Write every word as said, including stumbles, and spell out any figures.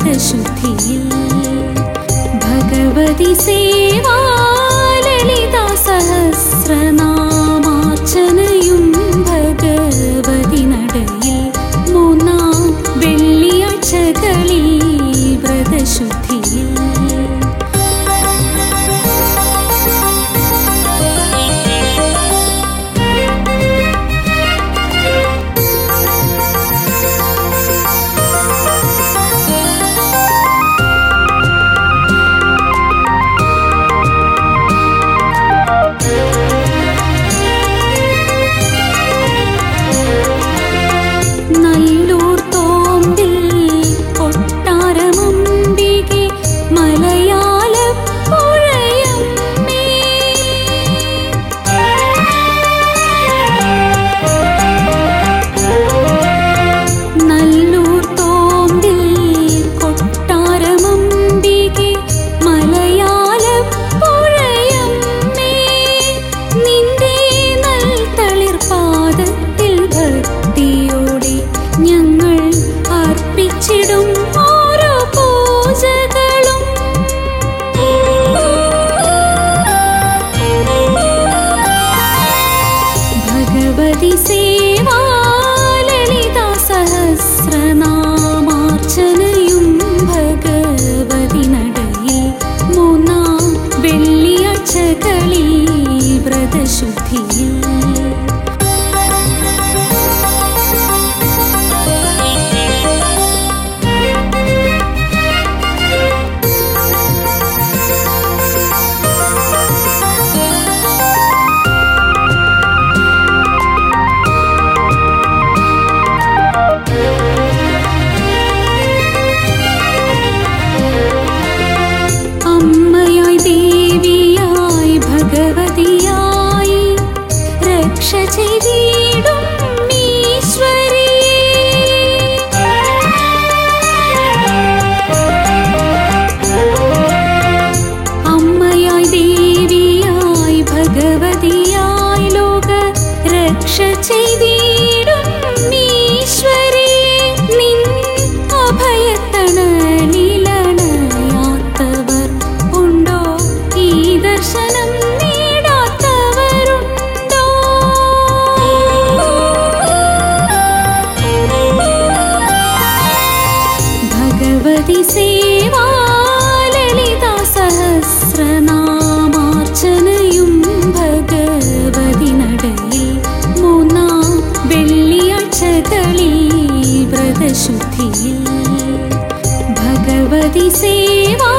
വ്രതശുദ്ധിയിൽ ഭഗവതി സേവാ ലളിതാ സഹസ്രനാമാർച്ചനയും ഭഗവതി നടയിൽ മൂന്നാം വെള്ളിയാഴ്ചകളിൽ വ്രതശുദ്ധിയിൽ ഭഗവതി സേവാ ലളിതാ സഹസ്രനാമാർച്ചനയും ഭഗവതി നടയിൽ മൂന്നാം വെള്ളിയാഴ്ചകളിൽ വ്രതശുദ്ധിയിൽ ഭഗവതിയായി രക്ഷ ചെയ്തിടും ഈശ്വരിയേ അമ്മയായി ദേവിയായി ഭഗവതിയായി ലോക രക്ഷ ചെയ്തിടും ഈശ്വരിയേ നിൻ അഭയത്തണലിലണയാത്തവർ ഉണ്ടോ ഈ ദർശനം ഭഗവതി സേവാ ലളിതാ സഹസ്രനാമാർച്ചനയും ഭഗവതി നടയിൽ മൂന്നാം വെള്ളിയാഴ്ചകളിൽ വ്രതശുദ്ധിയിൽ ഭഗവതി സേവാ